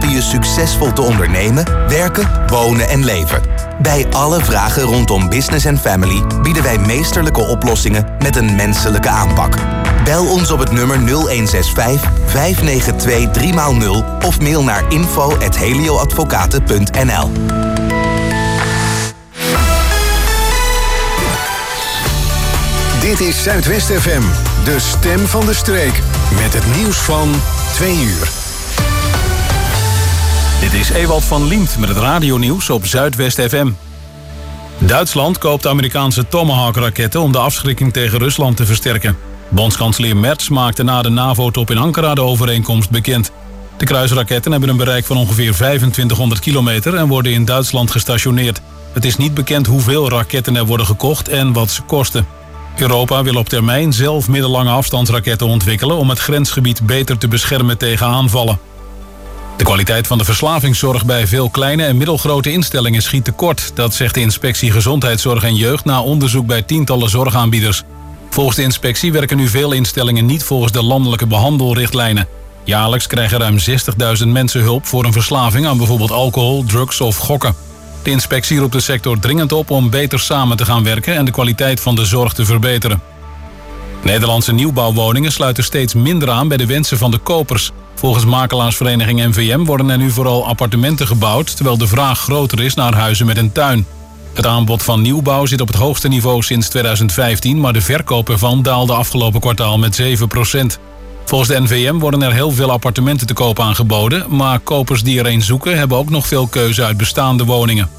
helpen je succesvol te ondernemen, werken, wonen en leven. Bij alle vragen rondom business en family bieden wij meesterlijke oplossingen met een menselijke aanpak. Bel ons op het nummer 0165 592 3x0 of mail naar info@helioadvocaten.nl. Dit is Zuidwest FM, de stem van de streek. Met het nieuws van 2 uur. Dit is Ewald van Liemt met het radionieuws op Zuidwest FM. Duitsland koopt Amerikaanse Tomahawk-raketten om de afschrikking tegen Rusland te versterken. Bondskanselier Merz maakte na de NAVO-top in Ankara de overeenkomst bekend. De kruisraketten hebben een bereik van ongeveer 2500 kilometer en worden in Duitsland gestationeerd. Het is niet bekend hoeveel raketten er worden gekocht en wat ze kosten. Europa wil op termijn zelf middellange afstandsraketten ontwikkelen om het grensgebied beter te beschermen tegen aanvallen. De kwaliteit van de verslavingszorg bij veel kleine en middelgrote instellingen schiet tekort. Dat zegt de Inspectie Gezondheidszorg en Jeugd na onderzoek bij tientallen zorgaanbieders. Volgens de inspectie werken nu veel instellingen niet volgens de landelijke behandelrichtlijnen. Jaarlijks krijgen ruim 60.000 mensen hulp voor een verslaving aan bijvoorbeeld alcohol, drugs of gokken. De inspectie roept de sector dringend op om beter samen te gaan werken en de kwaliteit van de zorg te verbeteren. Nederlandse nieuwbouwwoningen sluiten steeds minder aan bij de wensen van de kopers. Volgens makelaarsvereniging NVM worden er nu vooral appartementen gebouwd, terwijl de vraag groter is naar huizen met een tuin. Het aanbod van nieuwbouw zit op het hoogste niveau sinds 2015, maar de verkoop ervan daalde afgelopen kwartaal met 7%. Volgens de NVM worden er heel veel appartementen te koop aangeboden, maar kopers die er een zoeken hebben ook nog veel keuze uit bestaande woningen.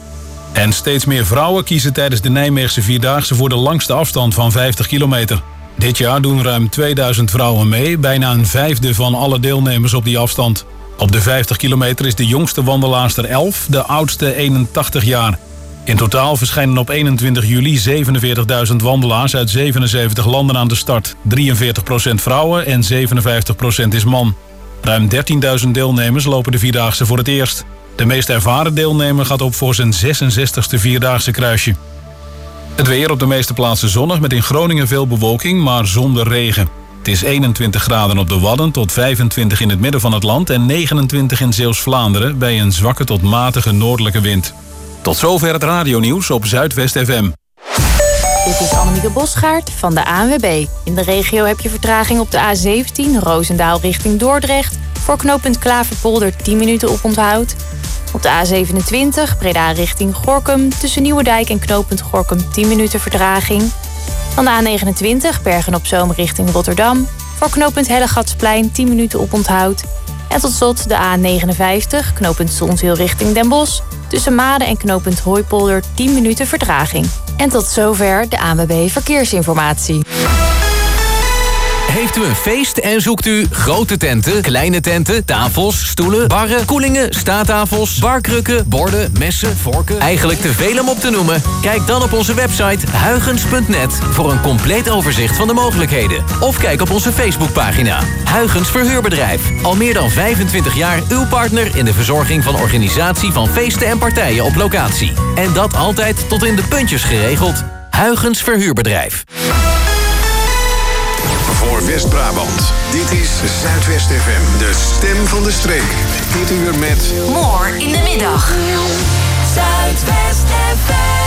En steeds meer vrouwen kiezen tijdens de Nijmeegse Vierdaagse voor de langste afstand van 50 kilometer. Dit jaar doen ruim 2000 vrouwen mee, bijna een vijfde van alle deelnemers op die afstand. Op de 50 kilometer is de jongste wandelaarster 11, de oudste 81 jaar. In totaal verschijnen op 21 juli 47.000 wandelaars uit 77 landen aan de start. 43% vrouwen en 57% is man. Ruim 13.000 deelnemers lopen de Vierdaagse voor het eerst. De meest ervaren deelnemer gaat op voor zijn 66e Vierdaagse kruisje. Het weer op de meeste plaatsen zonnig met in Groningen veel bewolking, maar zonder regen. Het is 21 graden op de Wadden tot 25 in het midden van het land en 29 in Zeeuws-Vlaanderen bij een zwakke tot matige noordelijke wind. Tot zover het radionieuws op Zuidwest FM. Dit is Annemieke Bosgaard van de ANWB. In de regio heb je vertraging op de A17 Roosendaal richting Dordrecht. Voor knooppunt Klaverpolder 10 minuten oponthoud. Op de A27 Breda richting Gorinchem. Tussen Nieuwedijk en knooppunt Gorinchem 10 minuten vertraging. Dan de A29 Bergen-op-Zoom richting Rotterdam. Voor knooppunt Hellegatsplein 10 minuten oponthoud. En tot slot de A59 knooppunt Zonzeel richting Den Bosch. Tussen Maden en knooppunt Hooipolder 10 minuten vertraging. En tot zover de ANWB Verkeersinformatie. Heeft u een feest en zoekt u grote tenten, kleine tenten, tafels, stoelen, barren, koelingen, staattafels, barkrukken, borden, messen, vorken? Eigenlijk te veel om op te noemen? Kijk dan op onze website huygens.net voor een compleet overzicht van de mogelijkheden. Of kijk op onze Facebookpagina. Huygens Verhuurbedrijf. Al meer dan 25 jaar uw partner in de verzorging van organisatie van feesten en partijen op locatie. En dat altijd tot in de puntjes geregeld. Huygens Verhuurbedrijf. Voor West-Brabant. Dit is Zuidwest FM, de stem van de streek. Dit uur met... More in de middag. Zuidwest FM.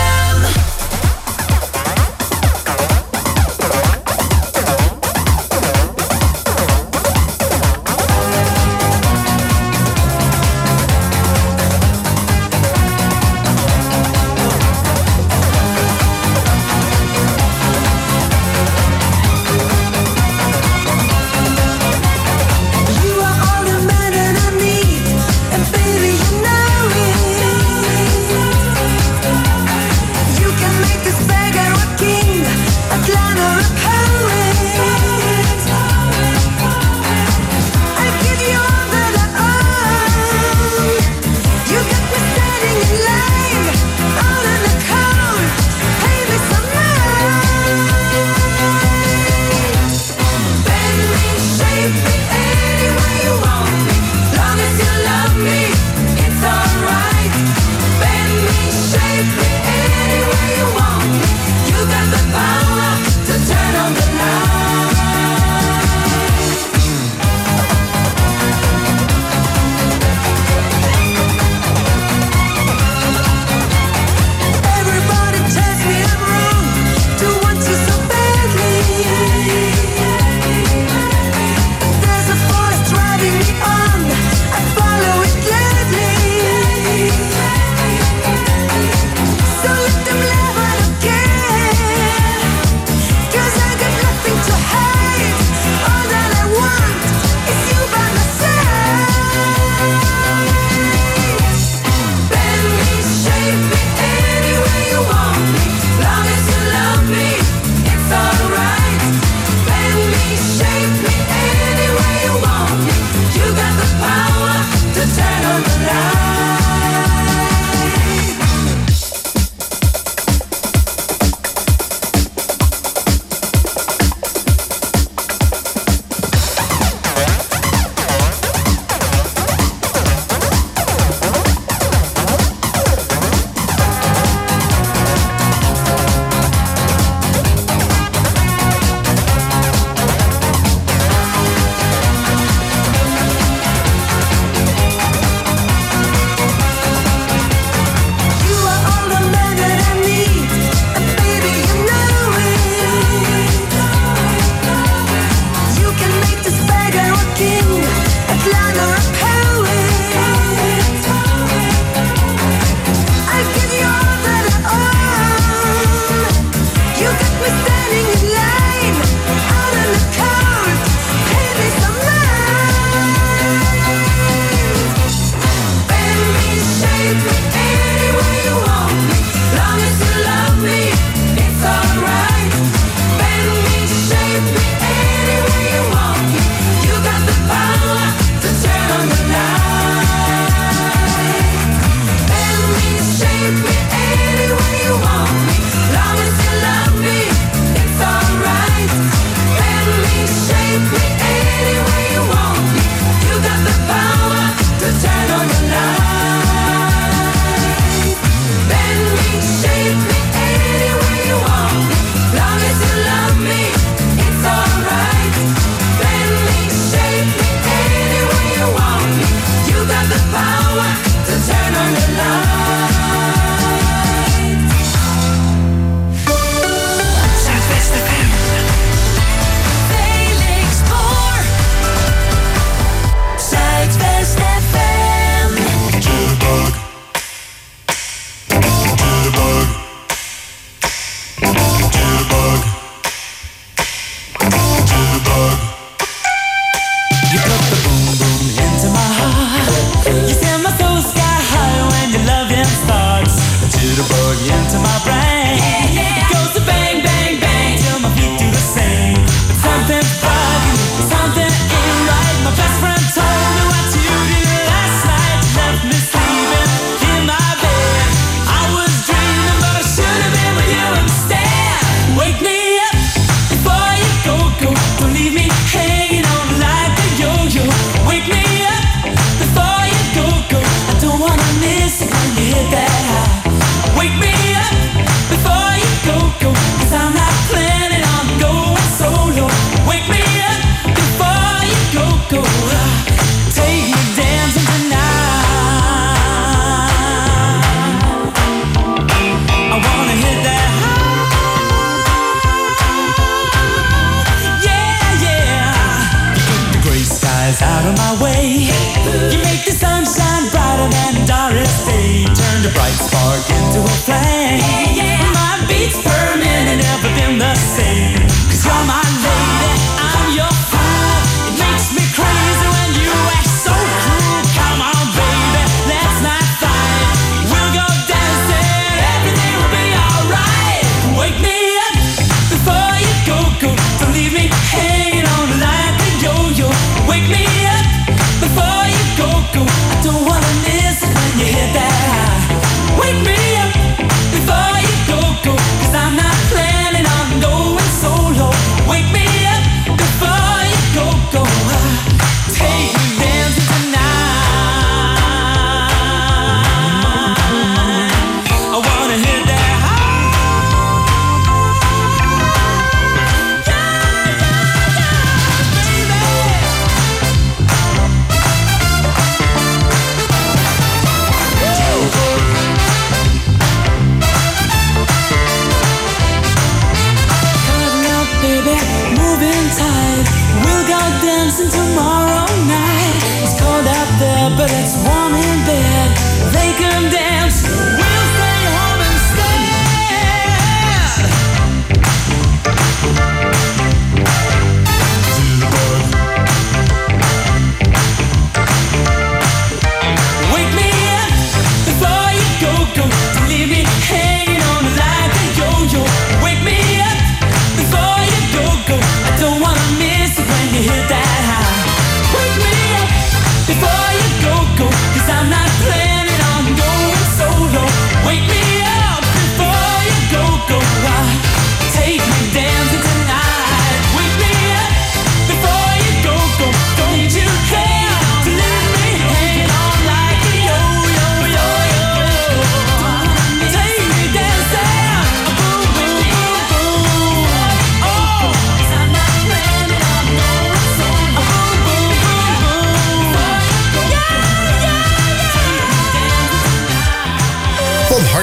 You can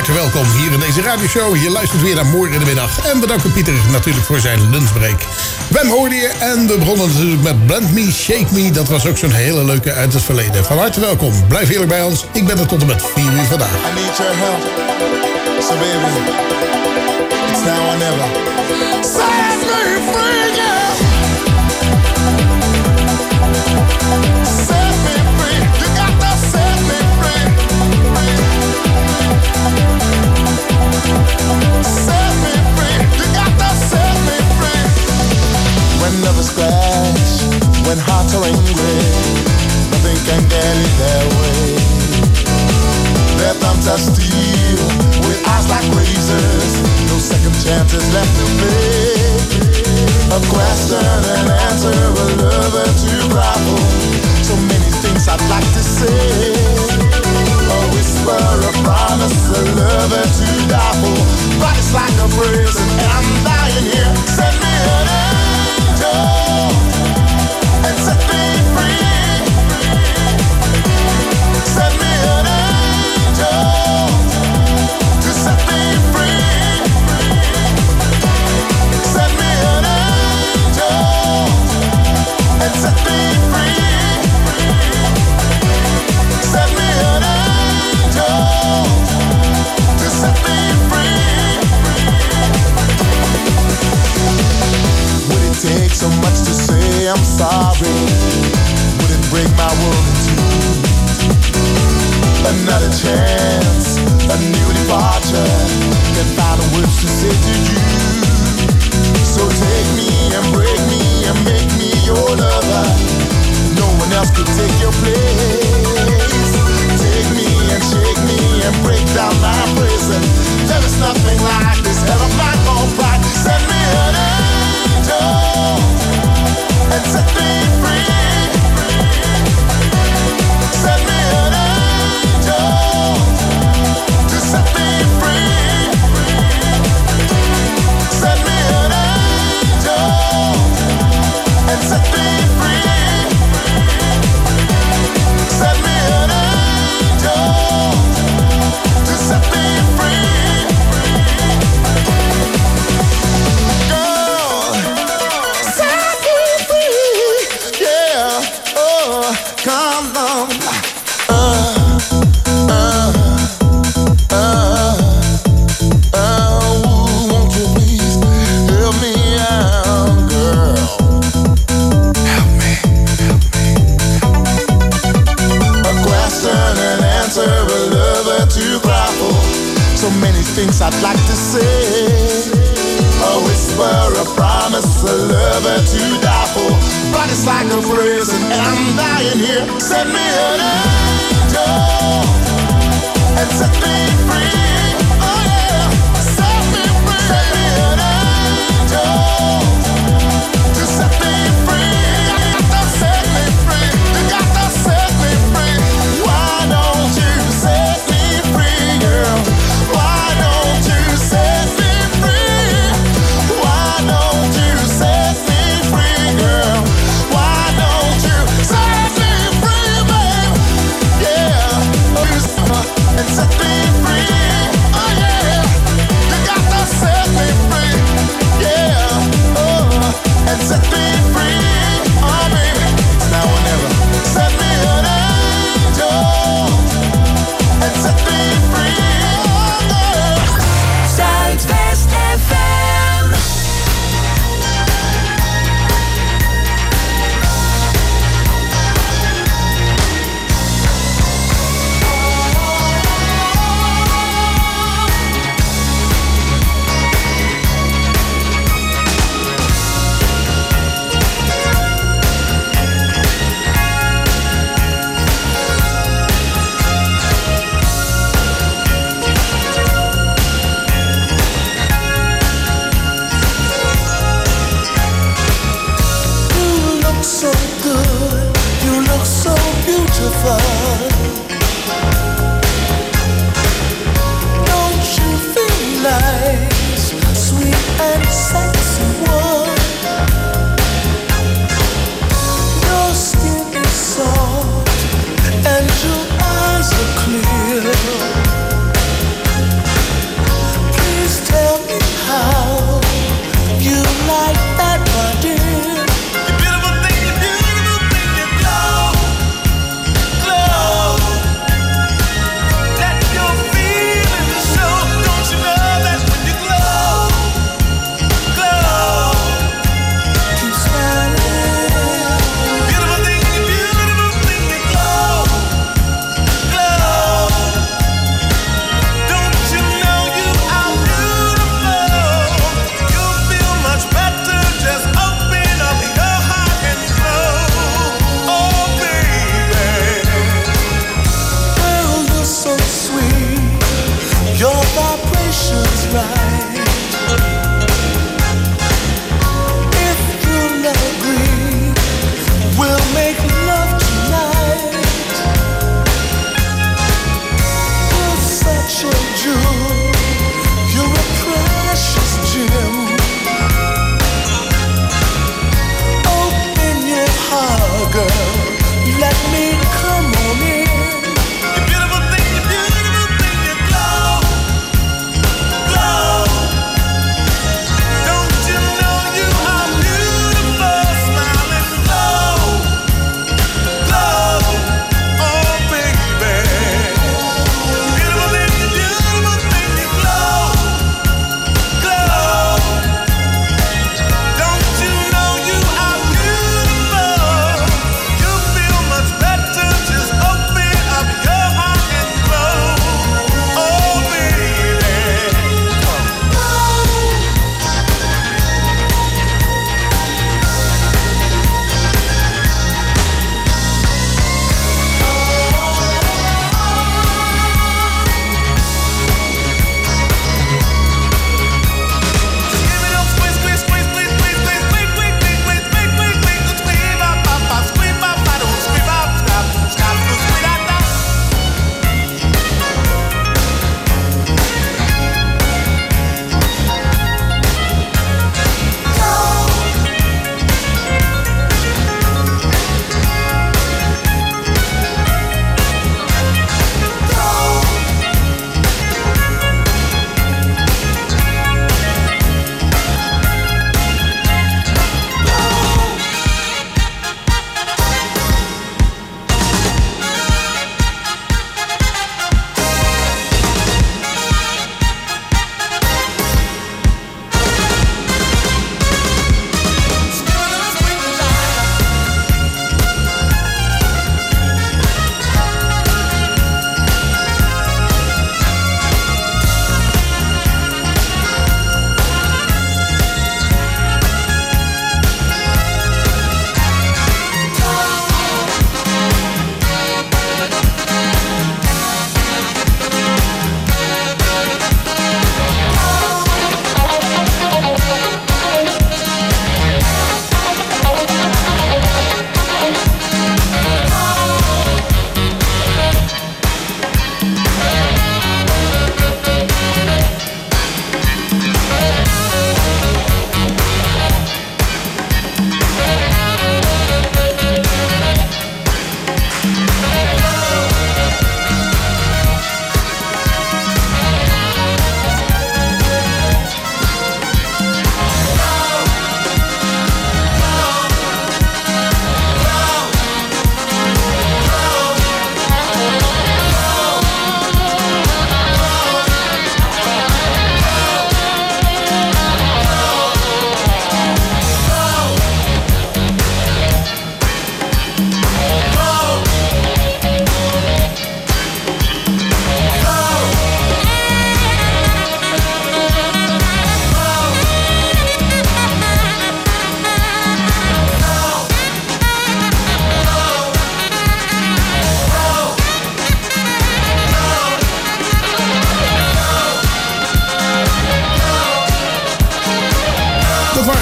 harte welkom hier in deze radioshow. Je luistert weer naar Morgen in de Middag. En bedankt Pieter natuurlijk voor zijn lunchbreak. Wem hoorde je en we begonnen natuurlijk met Blend Me, Shake Me. Dat was ook zo'n hele leuke uit het verleden. Van harte welkom. Blijf heerlijk bij ons. Ik ben er tot en met 4 uur vandaag. I need your help. So baby, it's now or never. Set me free, yeah. Set me free. You got to set me free. Set me free. You got to set me free. When lovers clash, when hearts are angry, nothing can get it their way. Their thumbs are steel, with eyes like razors, no second chances left to play. A question and answer, a lover to grapple. So many things I'd like to say. A whisper, a promise, a lover to die for. But it's like a prison and I'm dying here. Send me an angel and set me free. Send me an angel to set me free. Send me an angel and set me free. Send me an angel to set me free. Would it take so much to say I'm sorry? Would it break my world in two? Another chance, a new departure. Can find the words to say to you. So take me and break me and make me your lover. No one else could take your place. Take me and shake me and break down my prison. There is nothing like this hell of my own pride. Send me an angel and set me free. Send me an angel to set me free. Send me an angel and set me free. Send me an angel to set me free. Girl, set me free. Yeah, oh, come on. Won't you please help me out, girl? Help me. A question and answer, a lover to grapple. So many things I'd like to say. A whisper, a promise, a lover to die for. But it's like a prison and I'm dying here. Send me an angel and set me free. Oh yeah, set me free. Set me an angel to set me free. You got to set me free. You got to set me free. Why don't you set me free, girl? Why don't you set me free? Why don't you set me free, girl? Why don't you set me free, babe? Yeah, and set me free. Oh yeah, you got to set me free. Yeah, oh, and set me free. Oh baby, it's now or never. Set me an angel and set me free. Oh girl. Zuidwest FM. You look so good, you look so beautiful. Don't you feel nice, sweet and sexy one? Your skin is soft and your eyes are clear.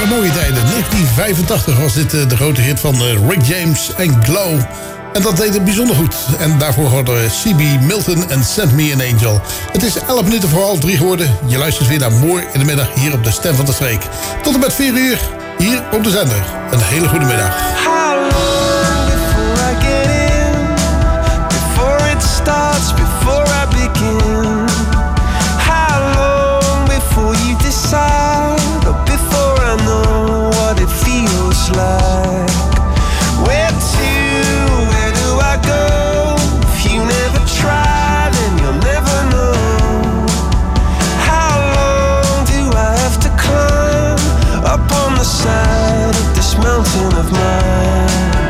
waren mooie tijden. 1985 was dit de grote hit van Rick James en Glow. En dat deed het bijzonder goed. En daarvoor hoorden we C.B. Milton en Send Me an Angel. Het is 11 minuten voor 2:30 geworden. Je luistert weer naar Mooi in de Middag hier op de Stem van de Streek. Tot en met 4 uur hier op de zender. Een hele goede middag. Before I begin, how long before you decide, or before I know what it feels like? Where do I go? If you never try, then you'll never know. How long do I have to climb up on the side of this mountain of mine?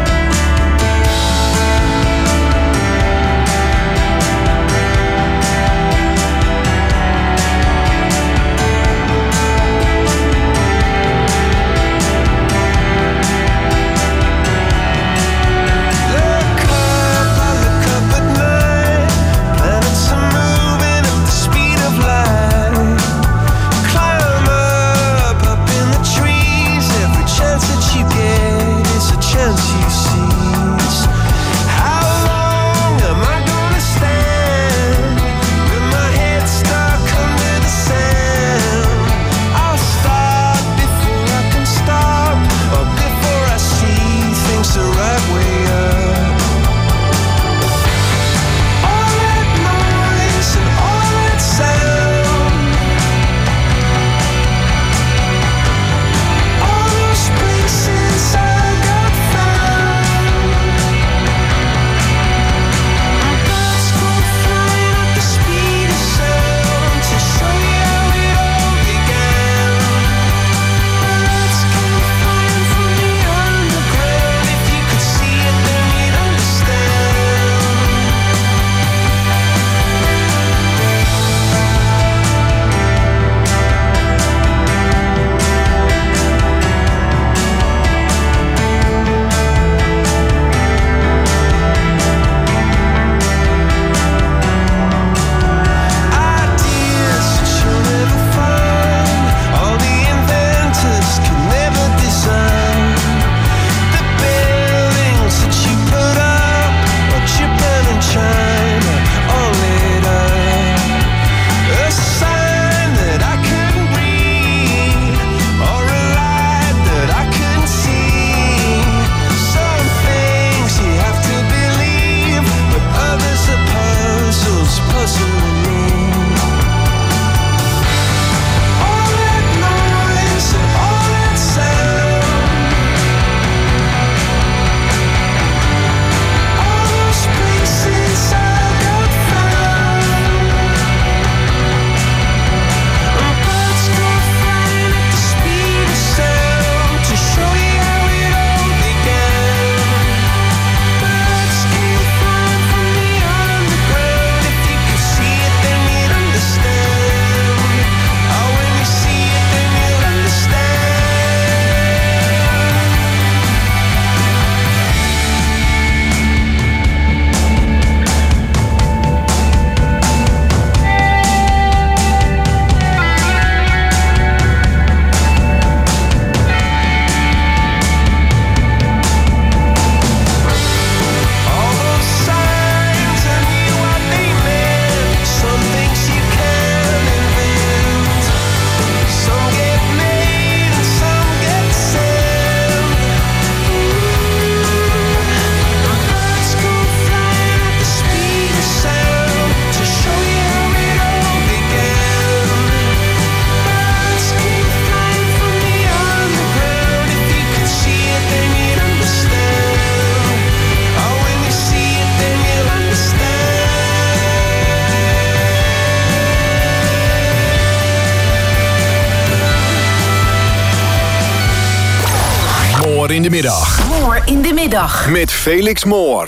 In de middag. Moor in de middag. Met Felix Moor.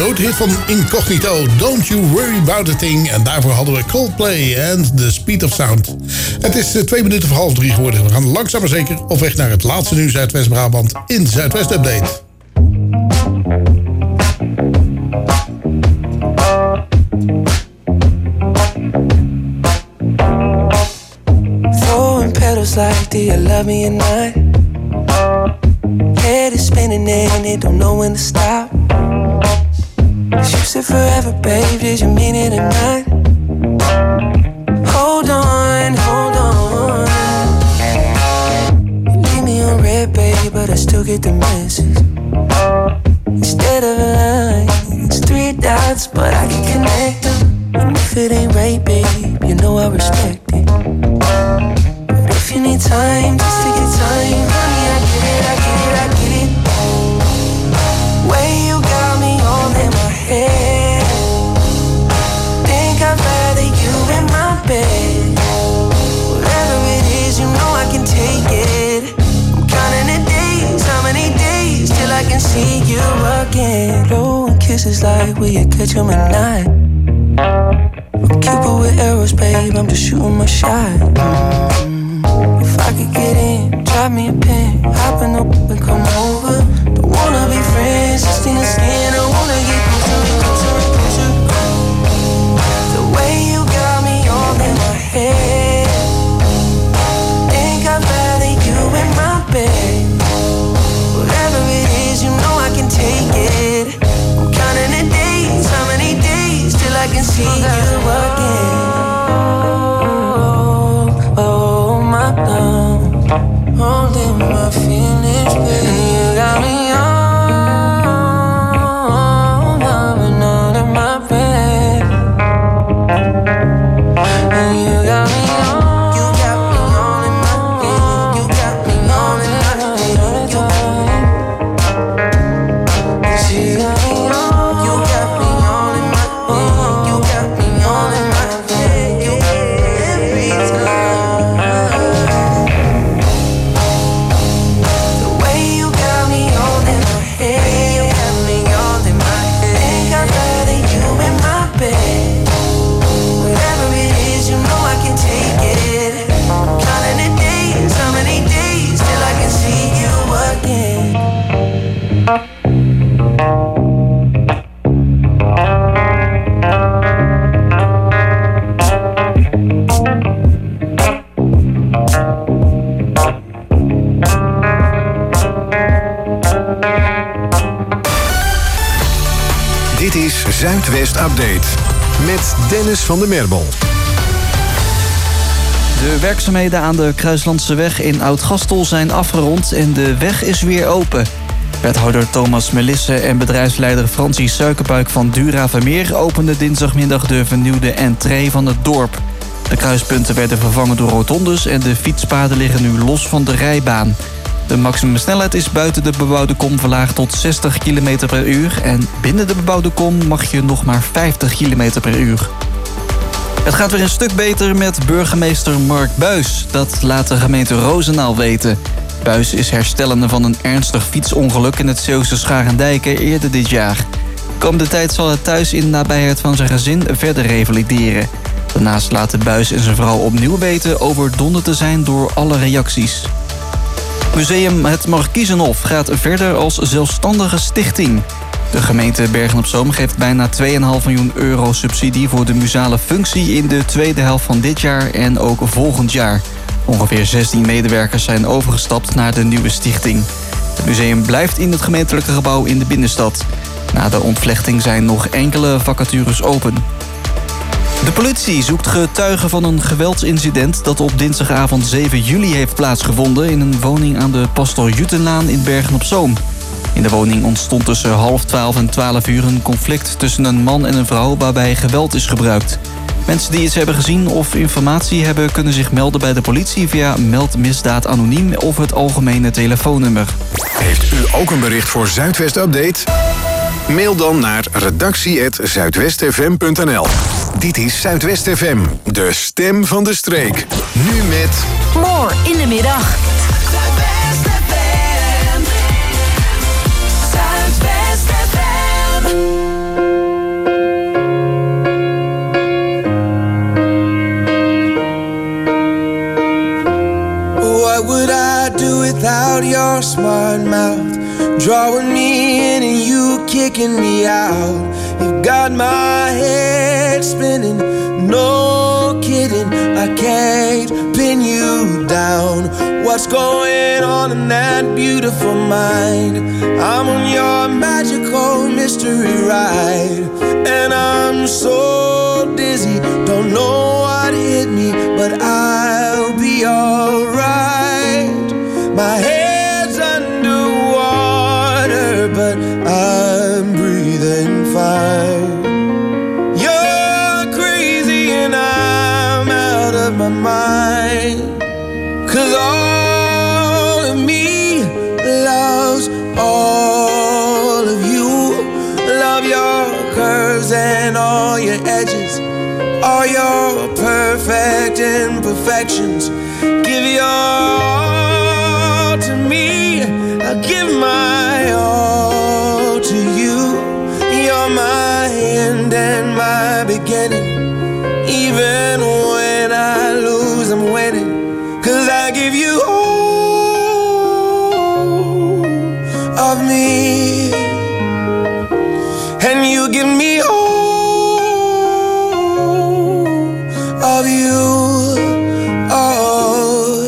grote hit van Incognito, Don't You Worry About A Thing. En daarvoor hadden we Coldplay and The Speed of Sound. Het is 2 minuten voor 2:30 geworden. We gaan langzaam maar zeker op weg naar het laatste nieuws uit West-Brabant in de Zuidwest Update. Throwing petals like, do you love me or not? Head is spinning and it don't know when to stop. You said forever, babe, did you mean it or not? Hold on, hold on. You leave me on red, babe, but I still get the message. Instead of a line, it's 3 dots, but I can connect them. And if it ain't right, babe, you know I respect it. But if you need time, just take your time. Honey, I get it, I get it, I get it. Way you got me all in my head. Think I'd rather you in my bed. Whatever it is, you know I can take it. I'm counting the days, how many days till I can see you again. Blowing kisses like, will you catch 'em at night? I'm Cupid with arrows, babe, I'm just shooting my shot. If I could get in, drop me a pin, hop in the whip and come over. Don't wanna be friends, just in the skin, I wanna get closer. The way you got me all in my head. Think I'd rather you in my bed. Whatever it is, you know I can take it. I'm counting the days, how many days till I can see you again. Oh my love, holding my feelings, baby. You got me all loving all in my bed. And you got me all, you got me all in my head. You got me all in my head all the time. You got me all, you got me all in my head. You got me all in my head. You every time. The way you got me all in my head. You got me all in my head. Think I'd rather you in my bed. Whatever it is, you know I can take it. Counting the days, how many days till I can see you again. Dit is Zuidwest Update met Dennis van der Merbel. De werkzaamheden aan de Kruislandseweg in Oud-Gastel zijn afgerond en de weg is weer open. Wethouder Thomas Melisse en bedrijfsleider Fransie Suikerbuik van Dura-Vermeer openden dinsdagmiddag de vernieuwde entree van het dorp. De kruispunten werden vervangen door rotondes en de fietspaden liggen nu los van de rijbaan. De maximumsnelheid is buiten de bebouwde kom verlaagd tot 60 km per uur... en binnen de bebouwde kom mag je nog maar 50 km per uur. Het gaat weer een stuk beter met burgemeester Mark Buys. Dat laat de gemeente Roosendaal weten. Buys is herstellende van een ernstig fietsongeluk in het Zeeuwse Scharendijke eerder dit jaar. Komende tijd zal het thuis in de nabijheid van zijn gezin verder revalideren. Daarnaast laten Buys en zijn vrouw opnieuw weten overdonderd te zijn door alle reacties. Museum Het Markiezenhof gaat verder als zelfstandige stichting. De gemeente Bergen-op-Zoom geeft bijna 2,5 miljoen euro subsidie voor de museale functie in de tweede helft van dit jaar en ook volgend jaar. Ongeveer 16 medewerkers zijn overgestapt naar de nieuwe stichting. Het museum blijft in het gemeentelijke gebouw in de binnenstad. Na de ontvlechting zijn nog enkele vacatures open. De politie zoekt getuigen van een geweldsincident dat op dinsdagavond 7 juli heeft plaatsgevonden in een woning aan de Pastor Jutenlaan in Bergen-op-Zoom. In de woning ontstond tussen 11:30 en 12 uur een conflict tussen een man en een vrouw waarbij geweld is gebruikt. Mensen die iets hebben gezien of informatie hebben kunnen zich melden bij de politie via Meld Misdaad Anoniem of het algemene telefoonnummer. Heeft u ook een bericht voor Zuidwest Update? Mail dan naar redactie@zuidwestfm.nl. Dit is Zuidwest FM, de stem van de streek. Nu met... More in de middag. Zuidwest FM. Zuidwest FM. What would I do without your smart mouth? Drawing me in and you kicking me out. You got my head spinning, no kidding. I can't pin you down. What's going on in that beautiful mind? I'm on your magical mystery ride, and I'm so dizzy, don't know what hit me, but I'll be alright. My head's underwater, but I'm breathing fine. You're crazy and I'm out of my mind, 'cause all of me loves all of you. Love your curves and all your edges, all your perfect imperfections. Give your all to me, I'll give my all to you. You're my end and my beginning. Even when I lose, I'm winning, 'cause I give you all of me, and you give me all of you. Oh,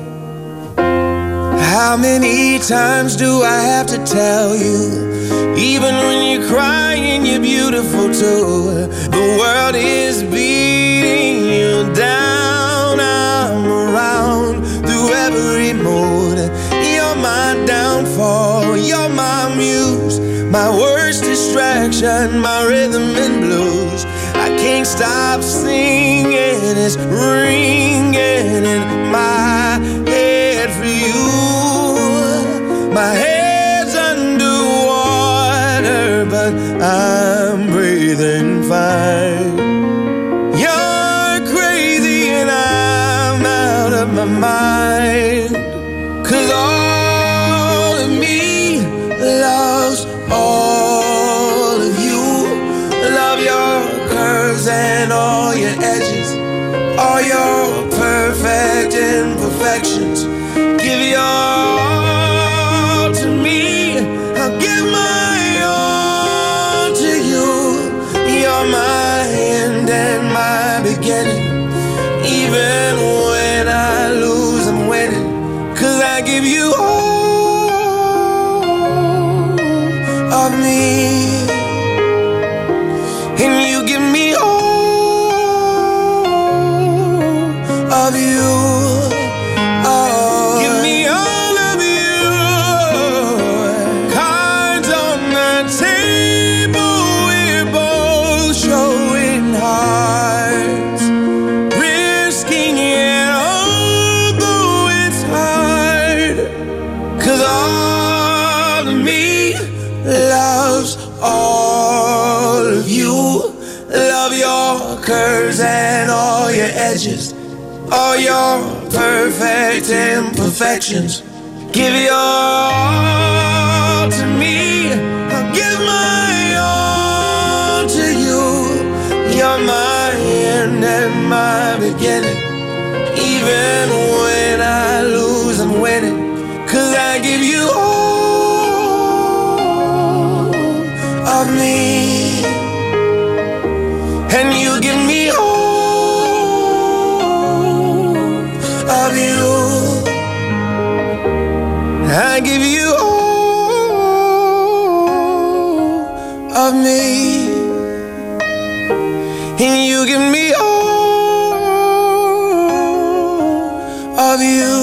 how many times do I have to tell you? Even when you're crying, you're beautiful too. The world is beating you down. I'm around through every mood. You're my downfall, you're my muse, my worst distraction, my rhythm and blues. I can't stop singing, it's ringing in my head for you. My head's underwater, but I'm breathing fine. You're crazy and I'm out of my mind, 'cause all of me loves all of you. Love your curves and all your edges, all your perfect imperfections. Give your all to me, I'll give my all to you. You're my end and my beginning. Even when I lose, I'm winning, 'cause I give you all of me, and you give me all of you. Oh, give me all of you. Cards on the table, we're both showing hearts, risking it although it's hard, 'cause all of me loves all of you. Love your curves and all your edges, all your perfect imperfections. Give your all to me, I'll give my all to you. You're my end and my beginning. Even when I lose, I'm winning, 'cause I give you all of me, and you give me all of you. I give you all of me, and you give me all of you.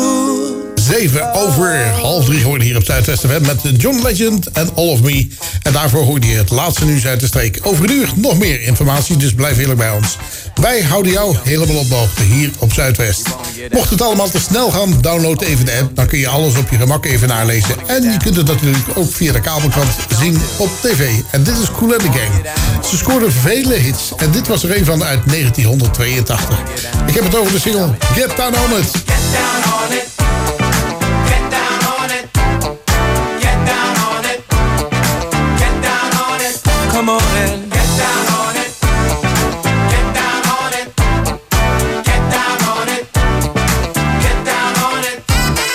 2:07 geworden hier op Zuidwest FM met John Legend en All of Me. En daarvoor hoorde je het laatste nieuws uit de streek. Over een uur nog meer informatie, dus blijf heerlijk bij ons. Wij houden jou helemaal op de hoogte hier op Zuidwest. Mocht het allemaal te snel gaan, download even de app. Dan kun je alles op je gemak even nalezen. En je kunt het natuurlijk ook via de kabelkrant zien op tv. En dit is Kool and the Gang. Ze scoorden vele hits. En dit was er een van uit 1982. Ik heb het over de single Get Down On It. Get down on it. Get down on it. Get down on it. Get down on it. Come on and get down on it. Get down on it. Get down on it. Get down on it.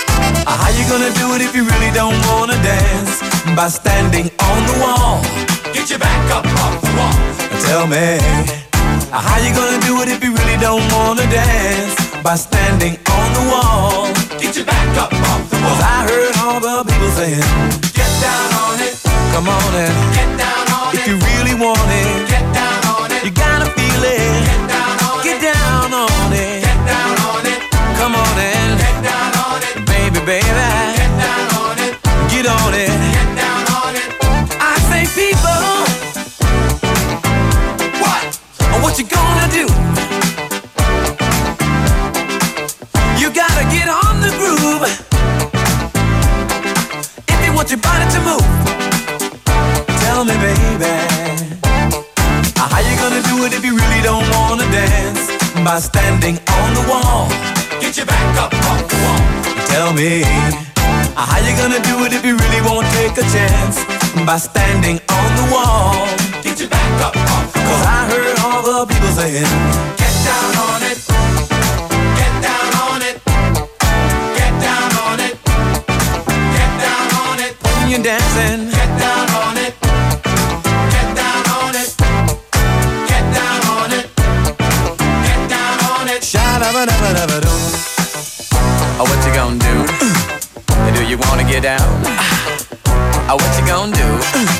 gonna do it if you really don't wanna dance? By standing on the wall. Get your back up off the wall. Tell me, how you gonna do it if you really don't wanna dance? By standing on the wall. Get your back up off the wall. 'Cause I heard all the people saying, get down on it. Come on and get down on it. If you really want it, get down on it. You gotta feel it. Get down on it. Get down on it. Get down on it. Come on and get down on it. Baby, baby. Get down on it. Get on it. Get down on it. I say people, what you gonna do? You gotta get on the groove if you want your body to move. Tell me, baby, how you gonna do it if you really don't wanna dance? By standing on the wall. Get your back up off the wall. Tell me, how you gonna do it if you really won't take a chance? By standing on the wall. Get your back up off the wall. 'Cause I heard all the people saying, get down on it. Get down on it. Get down on it. Get down on it. When you're dancing, get down on it. Get down on it. Get down on it. Get down on it. Sha-da-ba-da-ba-da-ba-doo. Oh, what you gonna do? Do you wanna get down? Oh, what you gonna do?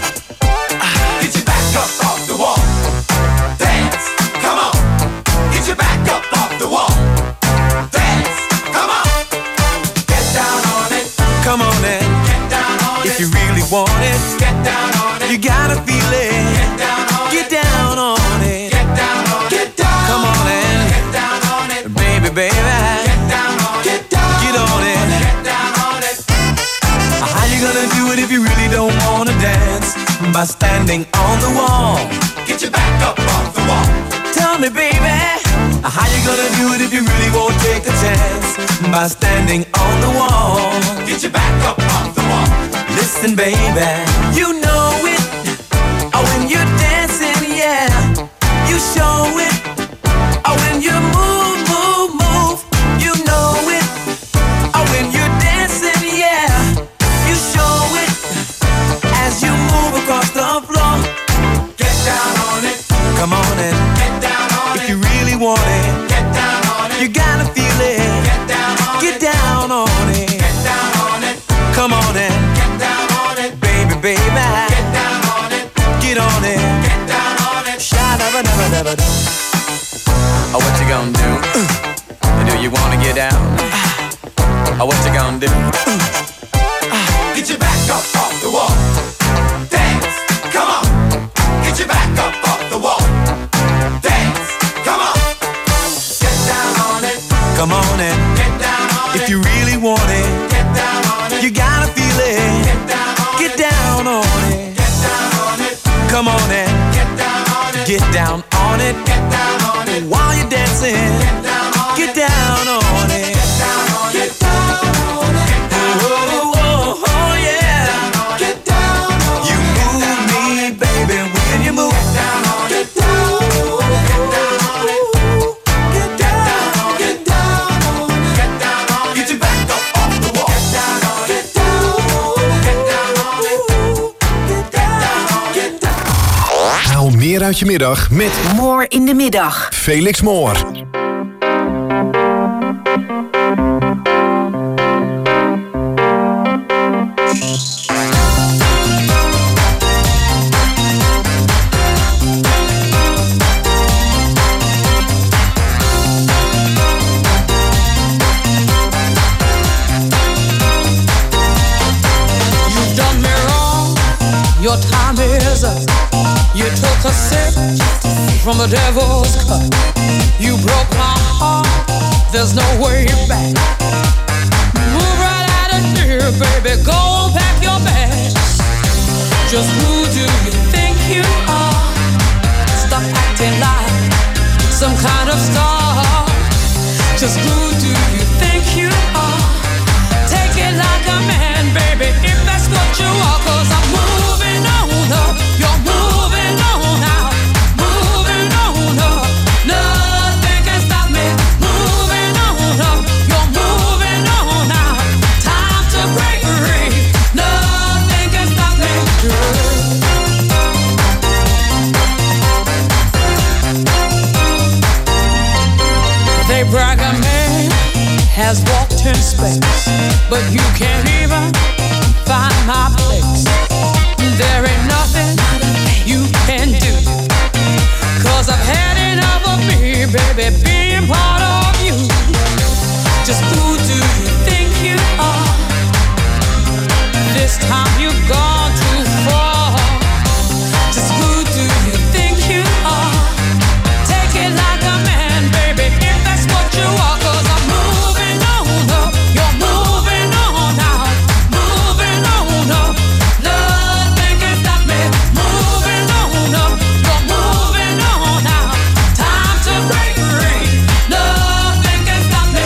Get your back up off the wall. Dance, come on. Get your back up off the wall. Dance, come on. Get down on it. Come on and get down on it. If you really want it, get down on it. You gotta feel it. Get down on it. Get down on it. Get down on it. Get down. Come on and get down on it. Baby, baby. Get down on it. Get down. Get on it. Get down on it. How you gonna do it if you really don't wanna dance? By standing on the wall. Get your back up off the wall. Tell me, baby, how you gonna do it if you really won't take a chance? By standing on the wall. Get your back up off the wall. Listen, baby, you know it. Oh, when you're dancing, yeah, you show it. Oh, when you move, move, move, you know it. Oh, when you're dancing, yeah, you show it. As you move across the floor, get down on it. Come on and get down on it. If you really want it, get down on it. You gotta feel it. Get down on it. Get down on it. Get down on it. Come on and get down on it. Baby, baby. Get down on it. Get on it. Get down on it. Sha-da-ba-da-ba-da-ba-da. Oh, what you gonna do? Do you wanna get down? Oh, what you gonna do? Get your back up off the wall. Dance, come on. Get your back up off the wall. Dance, come on. Get down on it. Come on and get down on it. If you really want it, get down on it. You gotta feel it. Get down on it. Get down on it. Get down on it. Come on and get down on it. Get down on it. Get down on it. While you're dancing, get down on it. Get down on it. Get down on it. Get down on it. Oh, oh, oh, yeah. Get down on it. You move me, baby, when you move. Get down on it. Get down on it. Get down on it. Get down on it. Get down on it. Get down on it. Get your back up off the wall. Get down on it. Get down on it. Get down on it. Get down on it. Get down. Haal meer uit je middag met Moore in de middag. Felix Moore. Your time is up. You took a sip from the devil's cup. You broke my heart. There's no way back. Move right out of here, baby. Go pack your bags. Just who do you think you are? Stop acting like some kind of star. Just who do you think you are? Take it like a man, baby, if that's what you are. 'Cause I'm moving on up. You're moving on out. Moving on up. Nothing can stop me. Moving on up. You're moving on out. Time to break. but you can't even find my place. There ain't nothing you can do, 'cause I've had enough of me, baby, being part of you. Just who do you think you are? This time you've gone too far. Just who do you think you are? Take it like a man, baby, if that's what you are. 'Cause I'm moving on up, you're moving on out, moving on up. Nothing can stop me. Moving on up, you're moving on out. Time to break free. Nothing can stop me.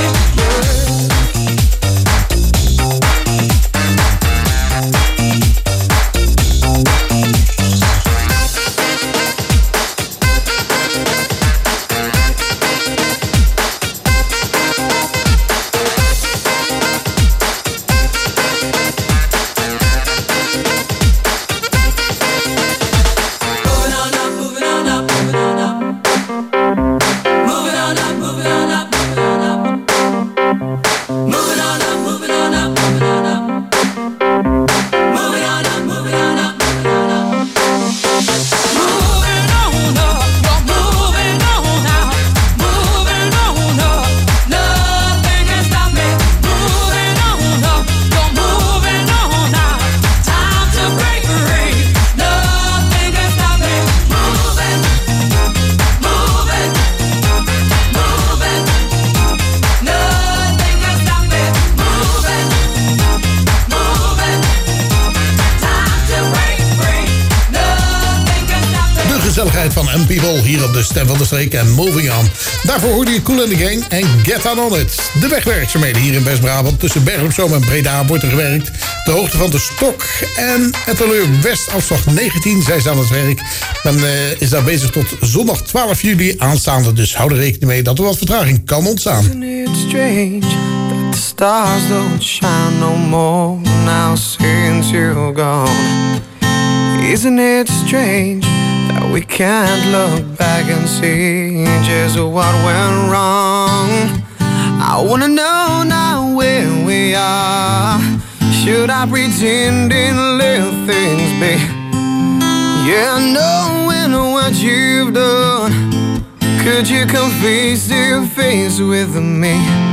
Van M-People hier op de Stem van de Streek en Moving On. Daarvoor hoorde je Kool and the Gang en Get On It. De wegwerkzaamheden hier in West-Brabant. Tussen Bergen op Zoom en Breda wordt er gewerkt. De hoogte van de Stok en Etteleur West, afslag 19. Zij zijn aan het werk. Men is daar bezig tot zondag 12 juli aanstaande. Dus hou er rekening mee dat er wat vertraging kan ontstaan. Isn't it strange that the stars don't shine no more now since you're gone? Isn't it strange that we can't look back and see just what went wrong? I wanna know now where we are. Should I pretend and let things be? Yeah, knowing what you've done, could you come face to face with me?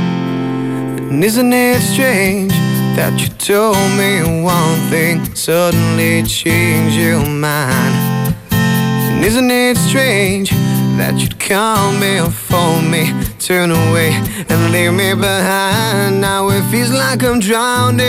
And isn't it strange that you told me one thing, suddenly changed your mind? And isn't it strange that you'd call me or phone me, turn away and leave me behind? Now it feels like I'm drowning,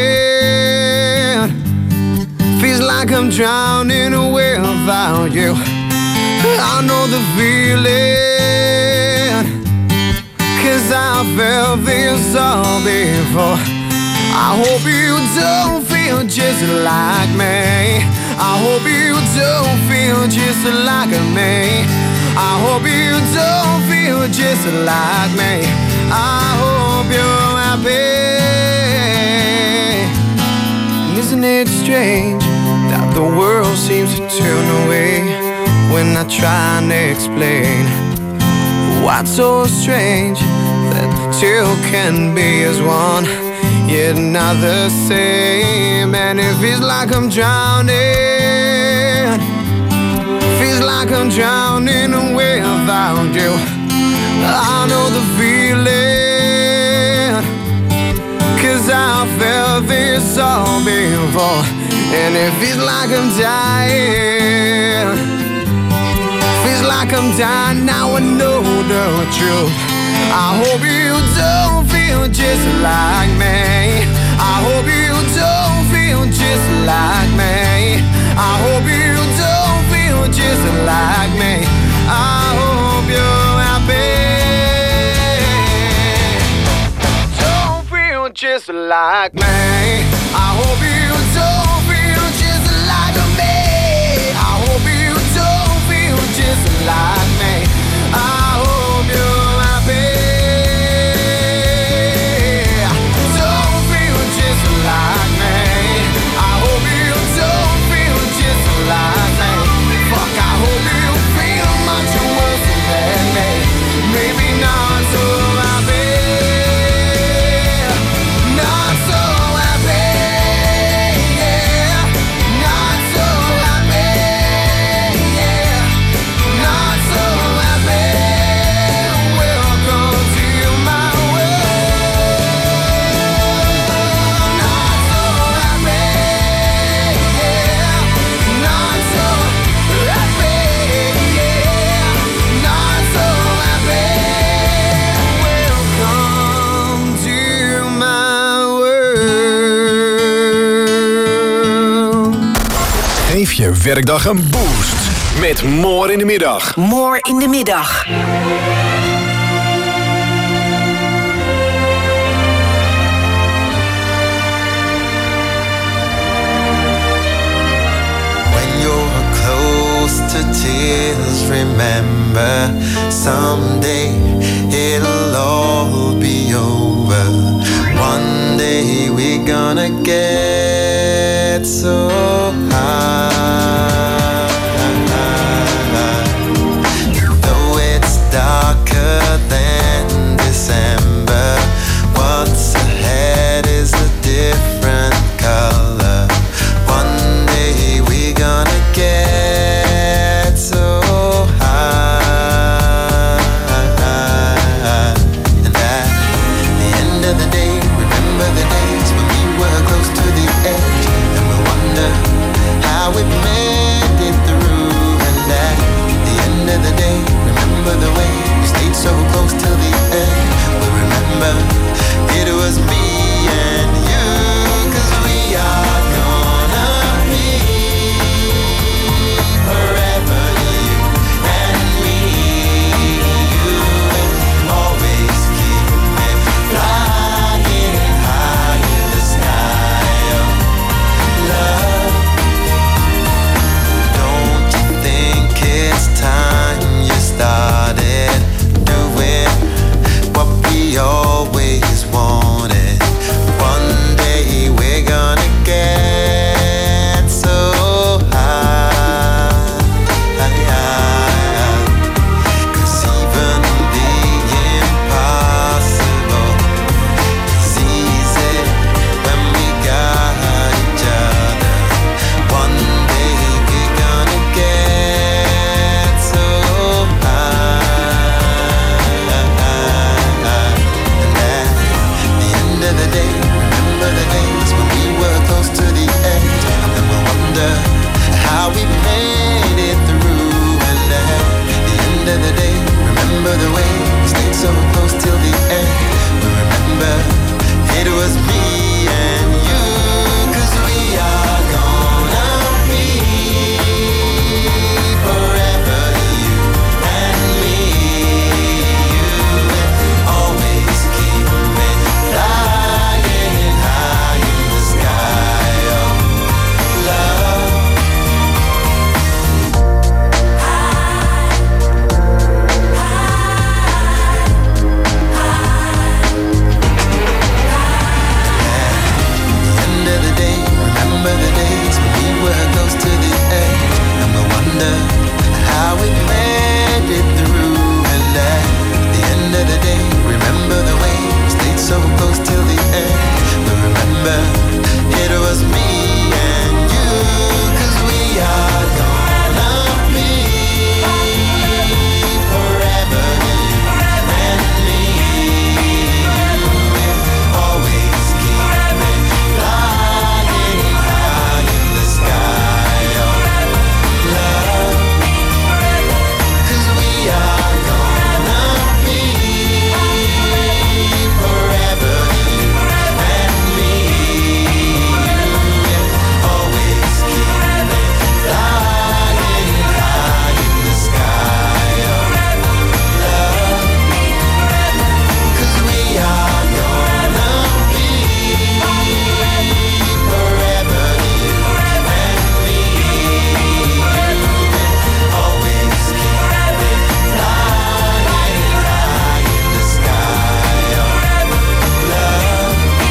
feels like I'm drowning away without you. I know the feeling, 'cause I felt this all before. I hope you don't feel just like me. I hope you don't feel just like me. I hope you don't feel just like me. I hope you're happy. Isn't it strange that the world seems to turn away when I try and explain? What's so strange that two can be as one, yet not the same? And it feels like I'm drowning, feels like I'm drowning away without you. I know the feeling, 'cause I felt this all before. And it feels like I'm dying, feels like I'm dying. Now I know the truth. I hope you don't feel just like me. I hope you don't feel just like me. I hope you don't feel just like me. I hope you're happy. Don't feel just like me. I hope you don't feel just like me. I hope you don't feel just like me. I hope you're happy. Don't feel just like me. I hope you don't feel just like me. Fuck, I hope you feel much worse than me. Maybe not so happy, not so Geef je werkdag een boost met More in de Middag. More in de Middag. When you're close to tears, remember someday it'll all be over. One day we're gonna get so high. Though it's darker than December, what's ahead is a different color. One day we're gonna get so high. And at the end of the day, remember the days when we were close to the edge, and we wonder how we made it through. And at the end of the day, remember the way we stayed so close till the end. We remember it was me and you, 'cause we are gonna be forever you and me. You will always keep me flying high in the sky of love. Don't you think it's time you started doing what we always wanted? One day we're gonna get so high. 'Cause even the impossible is easy when we got each other. One day we're gonna get so high. And at the end of the day, remember the days when we were close to the edge, and we'll wonder how we made it through. And at the end of the day, remember the way we stayed so close till the end. We remember it was me and you, 'cause we are gonna be forever you and me. You will always keep me flying high in the sky of love. End of the day, remember the days when we were close to the edge, and we wonder how we made it through. And at the end of the day, remember the way we stayed so close till the end. We remember it was me and you, 'cause we are gonna be forever you and me. You will always keep me flying high in the sky of love. 'Cause we are gonna be forever you and me. You will always keep me flying high in the sky of love. 'Cause we are gonna be forever you and me. You will always keep me flying high in the sky of love.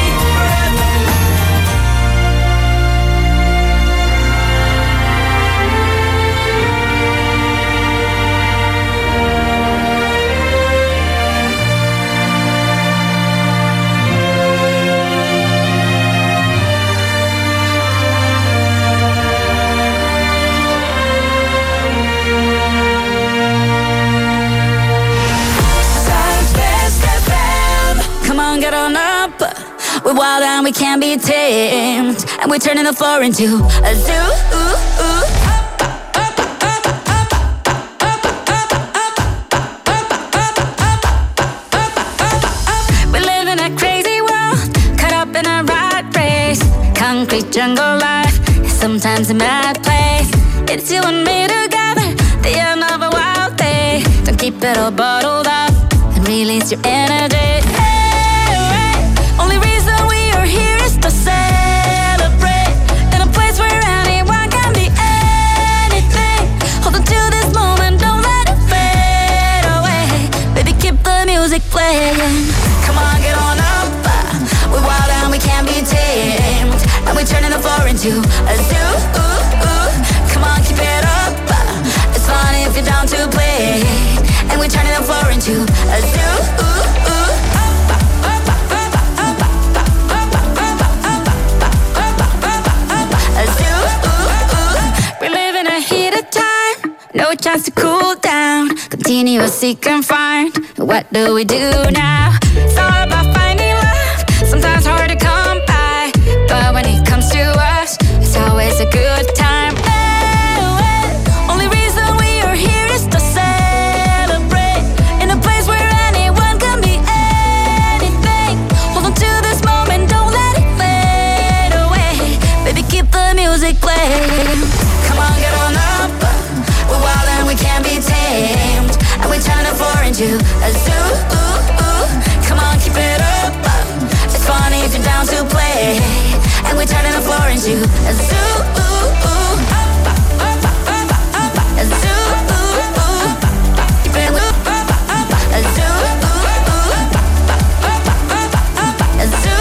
Southwest FM. Come on, get on up. We're wild and we can't be tamed. And we're turning the floor into a zoo. We live in a crazy world, caught up in a rat race. Concrete jungle life, it's sometimes in my place. It's you and me together, the end of a wild day. Don't keep it all bottled up and release your energy. Hey, only reason we are here is to celebrate in a place where anyone can be anything. Hold on to this moment, don't let it fade away. Baby, keep the music playing. Come on, get on up. We're wild and we can't be tamed, and we're turning the floor into a zoo. Come on, keep it up. It's fun if you're down to play, and we're turning the floor into a zoo. We're living a heated time, no chance to cool down. Continuously confined. What do we do now? It's all about finding love. Sometimes hard to come by, but when it comes to us, it's always a good time. Only reason we are here is to celebrate in a place where anyone can be anything. Hold on to this moment, don't let it fade away. Baby, keep the music playing. Come on, get on up. We're wild and we can't be tamed, and we turn the floor into a zoo. Come on, keep it up. It's funny if you're down to play, and we're turning the floor into a zoo. A zoo. Keep it up. A zoo. A zoo.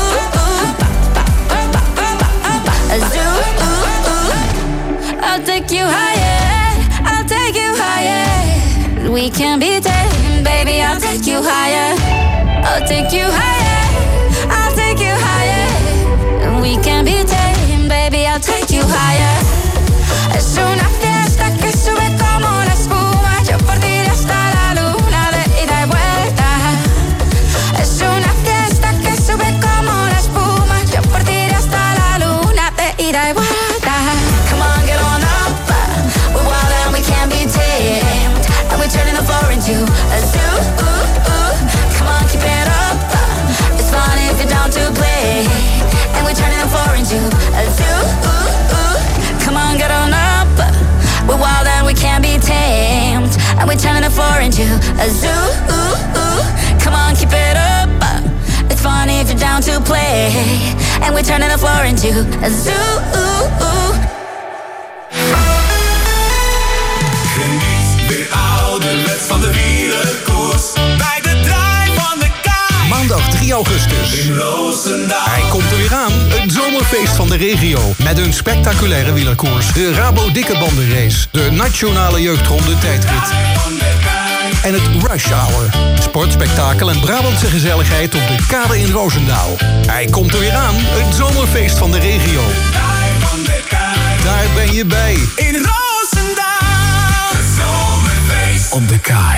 A zoo. I'll take you higher. I'll take you higher. We can be tamed, baby. I'll take you higher. I'll take you higher. I'll take you higher. We can be tamed, baby. I'll take you higher. Es una fiesta que sube como la espuma. Yo por ti hasta la luna de ida y vuelta. Es una fiesta que sube como la espuma. Yo por ti hasta la luna de ida y vuelta. Come on, get on up. We're wild and we can't be tamed, and we're turning the floor into a zoo. Come on, keep it up. It's fun if you're down to play, and we're turning the floor into a zoo. Come on, get on up. We're wild and we can't be tamed, and we're turning the floor into a zoo. Come on, keep it up. It's fun if you're down to play, and we're turning the floor into a zoo. Geniet weer ouderwets van de wielerkoers bij de draai van de kaai. Maandag 3 augustus. In Roosendaal. Hij komt er weer aan. Het zomerfeest van de regio. Met een spectaculaire wielerkoers. De Rabo Dikke Bandenrace. De Nationale Jeugdronde Tijdrit. En het Rush Hour. Sport, spektakel en Brabantse gezelligheid op de kade in Roosendaal. Hij komt er weer aan. Het zomerfeest van de regio. Daar ben je bij. In Roosendaal. Het zomerfeest op de kaai.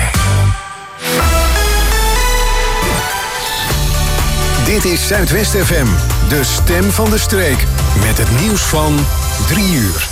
Dit is Zuidwest FM, de stem van de streek. Met het nieuws van 3 uur.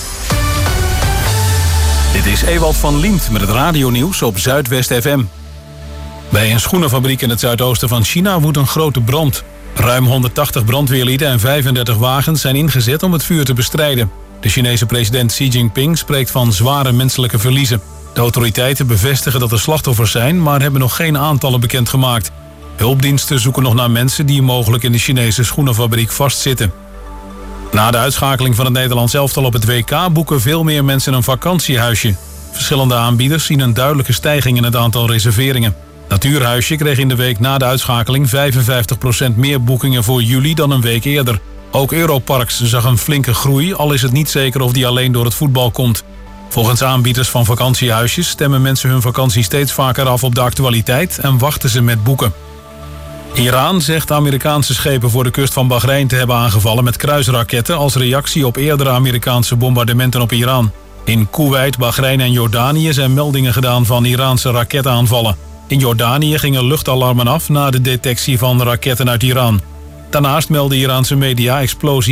Dit is Ewald van Liemt met het radionieuws op Zuidwest FM. Bij een schoenenfabriek in het zuidoosten van China woedt een grote brand. Ruim 180 brandweerlieden en 35 wagens zijn ingezet om het vuur te bestrijden. De Chinese president Xi Jinping spreekt van zware menselijke verliezen. De autoriteiten bevestigen dat er slachtoffers zijn, maar hebben nog geen aantallen bekendgemaakt. Hulpdiensten zoeken nog naar mensen die mogelijk in de Chinese schoenenfabriek vastzitten. Na de uitschakeling van het Nederlands elftal op het WK boeken veel meer mensen een vakantiehuisje. Verschillende aanbieders zien een duidelijke stijging in het aantal reserveringen. Natuurhuisje kreeg in de week na de uitschakeling 55% meer boekingen voor juli dan een week eerder. Ook Europarks zag een flinke groei, al is het niet zeker of die alleen door het voetbal komt. Volgens aanbieders van vakantiehuisjes stemmen mensen hun vakantie steeds vaker af op de actualiteit en wachten ze met boeken. Iran zegt Amerikaanse schepen voor de kust van Bahrein te hebben aangevallen met kruisraketten als reactie op eerdere Amerikaanse bombardementen op Iran. In Koeweit, Bahrein en Jordanië zijn meldingen gedaan van Iraanse raketaanvallen. In Jordanië gingen luchtalarmen af na de detectie van raketten uit Iran. Daarnaast melden Iraanse media explosies